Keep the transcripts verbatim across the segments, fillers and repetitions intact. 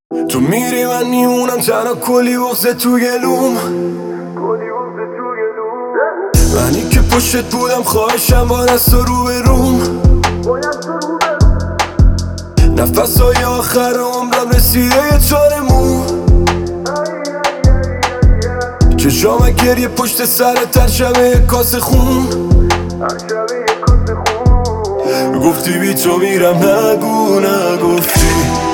تو میری من میمونم تنها کلی بغزه تو گلوم، منی که پشتت بودم خواهشم با دست و رو به روم. نفس های آخر عمرم رسیده یه چاره مو، چشام گریه پشت سرت هر شبه یه کاسه خون. گفتی بی تو میرم نگو نگفتی،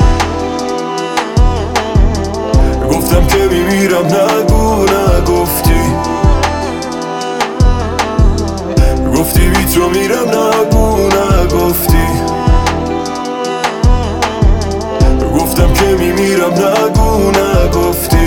گفتم که میمیرم نگو نگفتی، گفتی بی تو میرم نگو نگفتی، گفتم که میمیرم نگو نگفتی.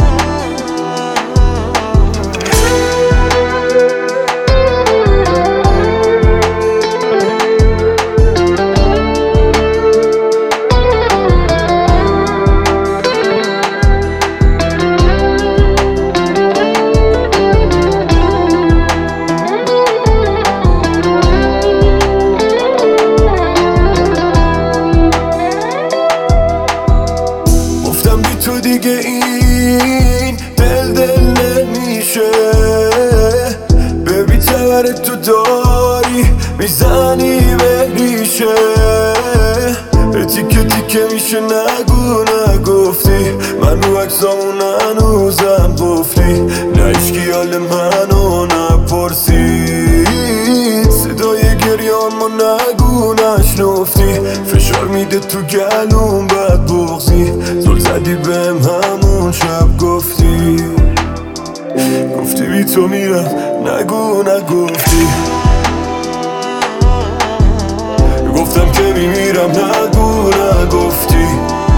تو دیگه این دل دل نمیشه، ببین تبرت تو داری میزنی به ریشه، تیکه تیکه میشه نگو نگفتی، من رو عکسامون هنوزم قفلی، نه ایشکی حال منو نپرسید، صدای گریانمو نگو نشنفتی، فشار میده تو گلوم بد بغزی، زل زدی بهم همون شب گفتی، گفتی بی تو میرم نگو نگفتی، گفتم که میمیرم نگو نگفتی.